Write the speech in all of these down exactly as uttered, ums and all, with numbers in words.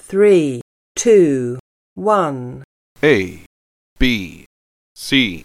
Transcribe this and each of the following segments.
three, two, one. A, B, C.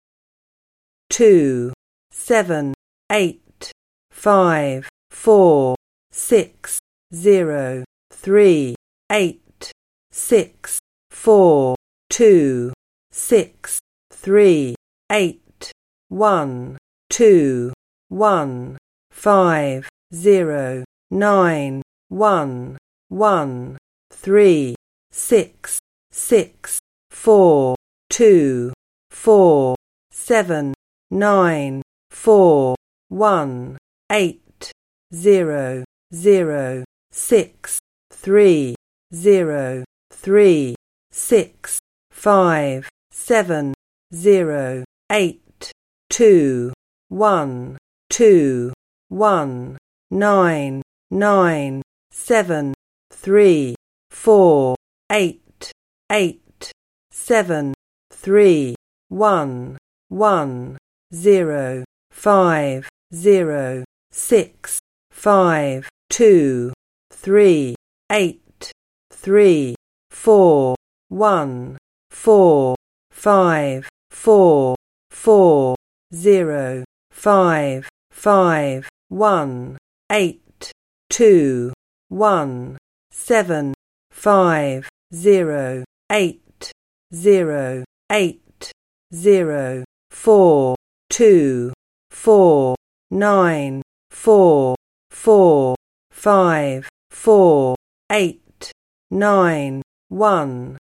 Two, seven, eight, five, four, six, zero, three, eight, six, four, two, six, three, eight, one, two, one, five, zero, nine, one, one, three, six, six, four, two, four, seven, nine, four, one, eight, zero, zero, six, three, zero, three, six, five, seven, zero, eight, two, one, two, one, nine, nine, seven, three, four, eight, eight, seven, three, one, one, zero, five, zero, six, five, two, three, eight, three, four, one, four, five, four, four, zero, five, five, one, eight, two, one, seven, five, zero, eight, zero, eight, zero, four, two, four, nine, four, four, five, four, eight, nine, one.